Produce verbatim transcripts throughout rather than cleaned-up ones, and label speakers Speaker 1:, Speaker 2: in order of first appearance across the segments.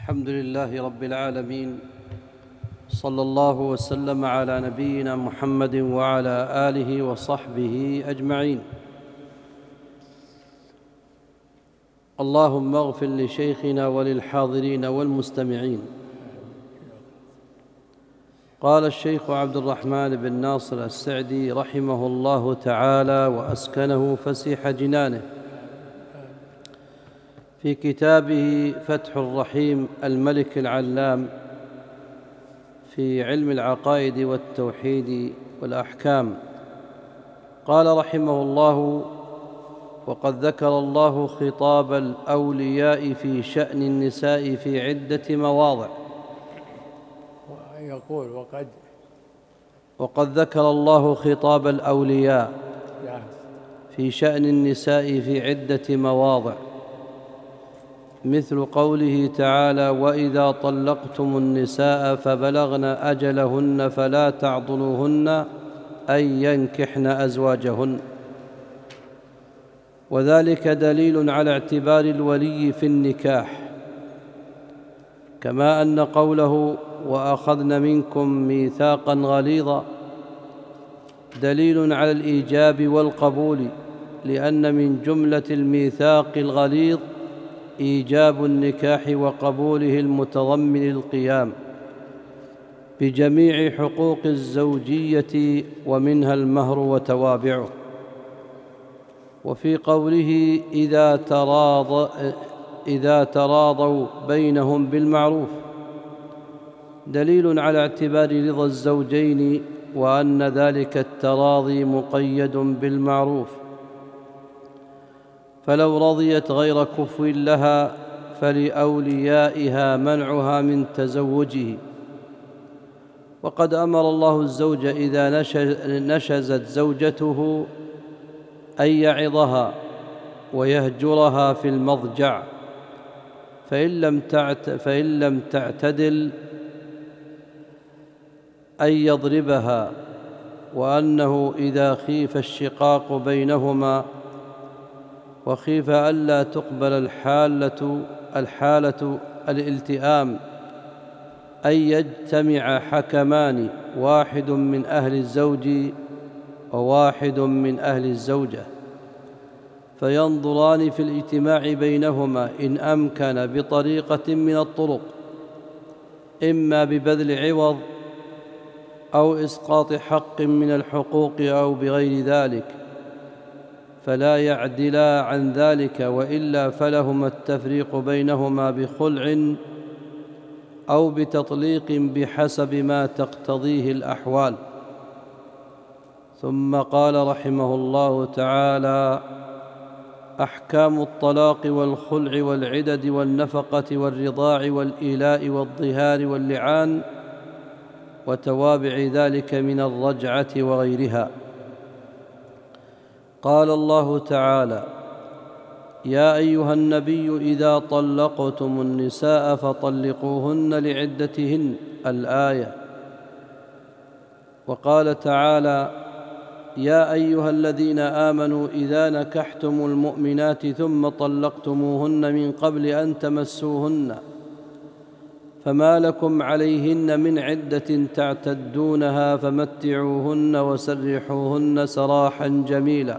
Speaker 1: الحمد لله رب العالمين، صلى الله وسلم على نبينا محمد وعلى آله وصحبه أجمعين. اللهم اغفر لشيخنا وللحاضرين والمستمعين. قال الشيخ عبد الرحمن بن ناصر السعدي رحمه الله تعالى وأسكنه فسيح جنانه في كتابه فتح الرحيم الملك العلام في علم العقائد والتوحيد والأحكام، قال رحمه الله: وقد ذكر الله خطاب الأولياء في شأن النساء في عدة مواضع.
Speaker 2: يقول وقد
Speaker 1: وقد ذكر الله خطاب الأولياء في شأن النساء في عدة مواضع، مثل قوله تعالى: وإذا طلقتم النساء فبلغن أجلهن فلا تعضلوهن أن ينكحن أزواجهن. وذلك دليل على اعتبار الولي في النكاح، كما أن قوله: وأخذن منكم ميثاقا غليظا دليل على الإيجاب والقبول، لأن من جملة الميثاق الغليظ إيجاب النكاح وقبوله المتضمن القيام بجميع حقوق الزوجية ومنها المهر وتوابعه. وفي قوله: إذا تراض إذا تراضوا بينهم بالمعروف دليل على اعتبار رضا الزوجين، وأن ذلك التراضي مقيد بالمعروف، فلو رضيت غير كفو لها فلأوليائها منعها من تزوجه. وقد أمر الله الزوج إذا نشزت زوجته أن يعظها ويهجرها في المضجع، فإن لم تعت فإن لم تعتدل أن يضربها، وأنه إذا خيف الشقاق بينهما وخيف ألا تقبل الحالة الحالة الالتئام أن يجتمع حكمان، واحد من أهل الزوج وواحد من أهل الزوجة، فينظران في الاجتماع بينهما إن أمكن بطريقة من الطرق، إما ببذل عوض أو إسقاط حق من الحقوق أو بغير ذلك، فلا يعدلا عن ذلك، وإلا فلهما التفريق بينهما بخلع أو بتطليق بحسب ما تقتضيه الأحوال. ثم قال رحمه الله تعالى: أحكام الطلاق والخلع والعدد والنفقة والرضاع والإيلاء والظهار واللعان وتوابع ذلك من الرجعة وغيرها. قال الله تعالى: يا أيها النبي إذا طلقتم النساء فطلقوهن لعدتهن، الآية. وقال تعالى: يا أيها الذين آمنوا إذا نكحتم المؤمنات ثم طلقتموهن من قبل أن تمسوهن فما لكم عليهن من عدة تعتدونها فمتعوهن وسرحوهن سراحا جميلا.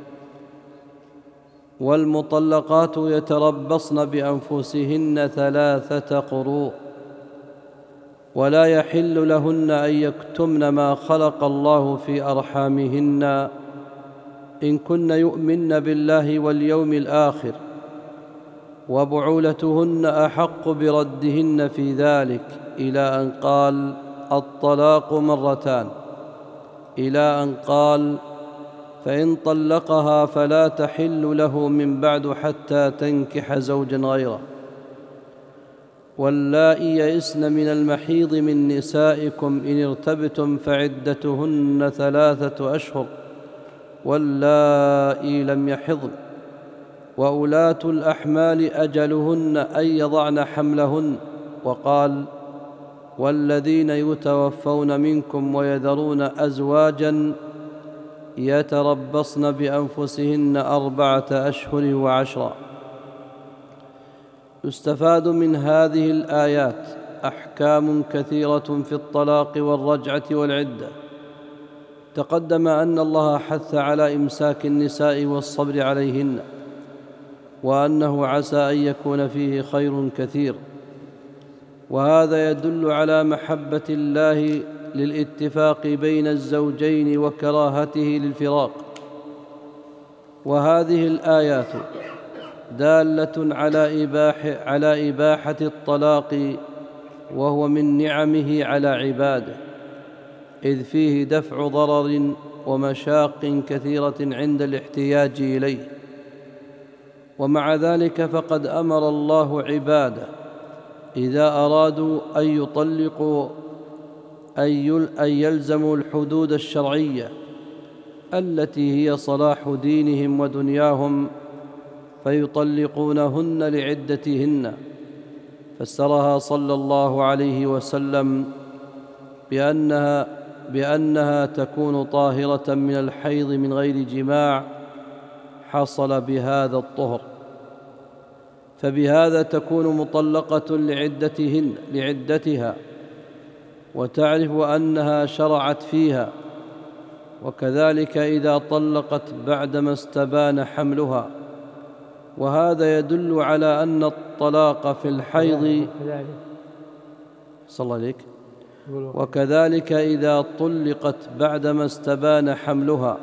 Speaker 1: والمطلقات يتربصن بأنفسهن ثلاثة قروء، ولا يحل لهن أن يكتمن ما خلق الله في أرحامهن إن كن يؤمن بالله واليوم الآخر، وبعولتهن أحق بردهن في ذلك، إلى أن قال: الطلاق مرتان، إلى أن قال: فإن طلقها فلا تحل له من بعد حتى تنكح زوجا غيره. واللائي يئسن من المحيض من نسائكم إن ارتبتم فعدتهن ثلاثة أشهر واللائي لم يحضن، وأولاة الأحمال أجلهن أن يضعن حملهن. وقال: والذين يتوفون منكم ويذرون أزواجا يتربصن بأنفسهن أربعة أشهر وعشرا. يستفاد من هذه الآيات أحكام كثيرة في الطلاق والرجعة والعدة. تقدم أن الله حث على إمساك النساء والصبر عليهن، وأنه عسى أن يكون فيه خير كثير، وهذا يدل على محبة الله للاتفاق بين الزوجين وكراهته للفراق. وهذه الآيات دالة على إباحة, على إباحة الطلاق، وهو من نعمه على عباده، إذ فيه دفع ضرر ومشاق كثيرة عند الاحتياج إليه. ومع ذلك فقد أمر الله عباده إذا أرادوا أن يطلقوا أن يلزموا الحدود الشرعية التي هي صلاح دينهم ودنياهم، فيطلقونهن لعدتهن. فسرها صلى الله عليه وسلم بأنها, بأنها تكون طاهرة من الحيض من غير جماع حصل بهذا الطهر، فبهذا تكون مطلقة لعدتهن لعدتها، وتعرف أنها شرعت فيها. وكذلك إذا طلقت بعدما استبان حملها، وهذا يدل على أن الطلاق في الحيض صلى الله عليك وكذلك إذا طلقت بعدما استبان حملها،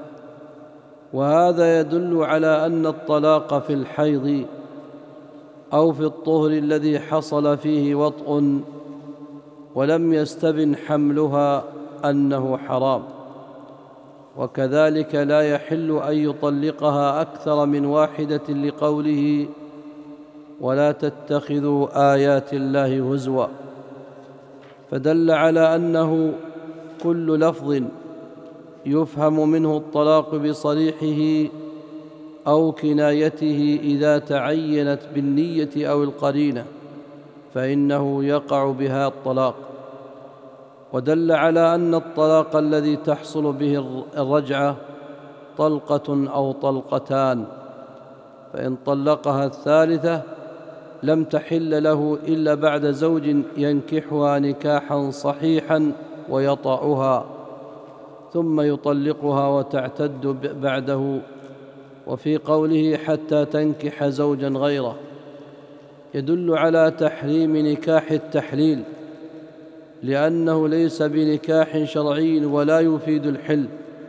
Speaker 1: وهذا يدل على أن الطلاق في الحيض أو في الطهر الذي حصل فيه وطء ولم يستبن حملها أنه حرام. وكذلك لا يحل أن يطلقها أكثر من واحدة لقوله ولا تتخذوا آيات الله هزوا، فدل على أنه كل لفظ يفهم منه الطلاق بصريحه أو كنايته إذا تعينت بالنية أو القرينة فإنه يقع بها الطلاق. ودل على أن الطلاق الذي تحصل به الرجعة طلقة أو طلقتان، فإن طلقها الثالثة لم تحل له إلا بعد زوج ينكحها نكاحا صحيحا ويطأها، ثم يطلقها وتعتد بعده. وفي قوله حتى تنكح زوجا غيره يدل على تحريم نكاح التحليل، لأنه ليس بنكاح شرعي ولا يفيد الحل.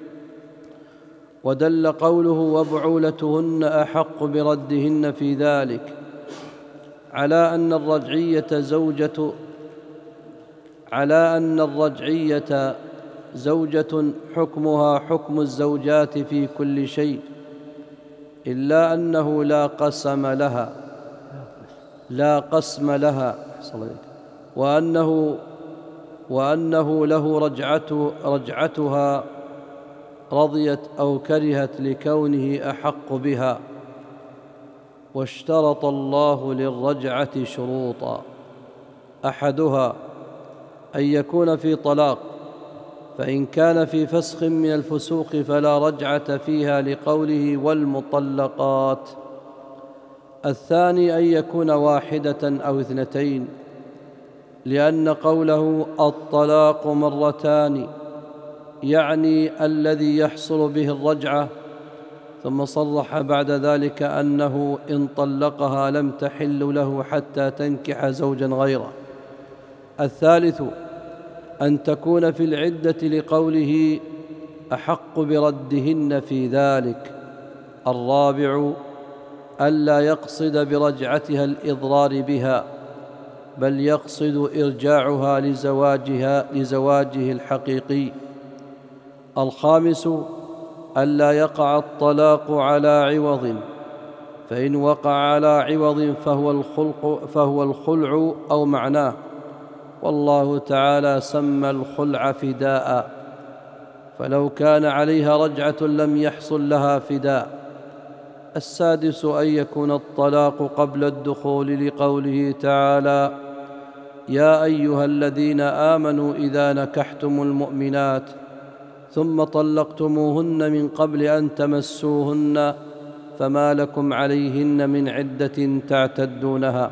Speaker 1: ودل قوله وبعولتهن أحق بردهن في ذلك على أن الرجعية زوجة على أن الرجعية زوجة حكمها حكم الزوجات في كل شيء، إلا أنه لا قسم لها لا قسم لها وأنه وأنه له رجعته رجعتها رضيت أو كرهت لكونه أحق بها. واشترط الله للرجعة شروطا، أحدها أن يكون في طلاق، فإن كان في فسخ من الفسوق فلا رجعة فيها لقوله والمطلقات. الثاني أن يكون واحدة أو اثنتين، لأن قوله الطلاق مرتان يعني الذي يحصل به الرجعة، ثم صرح بعد ذلك أنه إن طلقها لم تحل له حتى تنكح زوجا غيره. الثالث أن تكون في العدة لقوله أحق بردهن في ذلك. الرابع ألا يقصد برجعتها الإضرار بها، بل يقصد إرجاعها لزواجها لزواجه الحقيقي. الخامس ألا يقع الطلاق على عوض، فإن وقع على عوض فهو الخلق فهو الخلع أو معناه، والله تعالى سمى الخلع فداء، فلو كان عليها رجعة لم يحصل لها فداء. السادس أن يكون الطلاق قبل الدخول لقوله تعالى يا أيها الذين آمنوا إذا نكحتم المؤمنات ثم طلقتموهن من قبل أن تمسوهن فما لكم عليهن من عدة تعتدونها.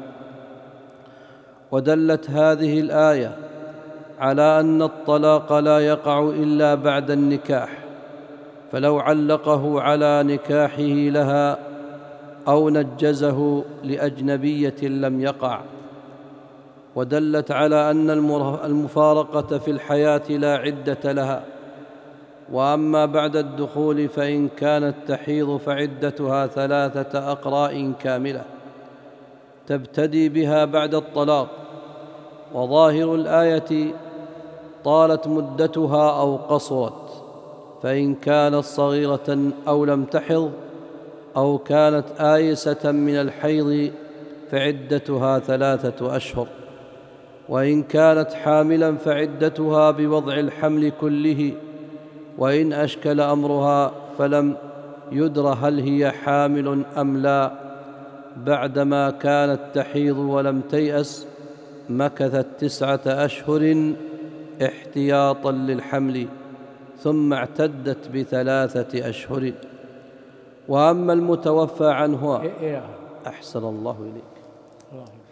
Speaker 1: ودلت هذه الآية على أن الطلاق لا يقع إلا بعد النكاح، فلو علقه على نكاحه لها أو نجزه لأجنبية لم يقع. ودلت على أن المفارقة في الحياة لا عدة لها، وأما بعد الدخول فإن كانت تحيض فعدتها ثلاثة أقراء كاملة تبتدي بها بعد الطلاق. وظاهر الآية طالت مدتها أو قصرت، فإن كانت صغيرة أو لم تحض أو كانت آيسة من الحيض فعدتها ثلاثة أشهر، وإن كانت حاملا فعدتها بوضع الحمل كله، وإن أشكل أمرها فلم يدر هل هي حامل أم لا بعدما كانت تحيض ولم تيأس مكثت تسعة أشهر احتياطا للحمل ثم اعتدت بثلاثة أشهر. وأما المتوفى عنه أحسن الله إليك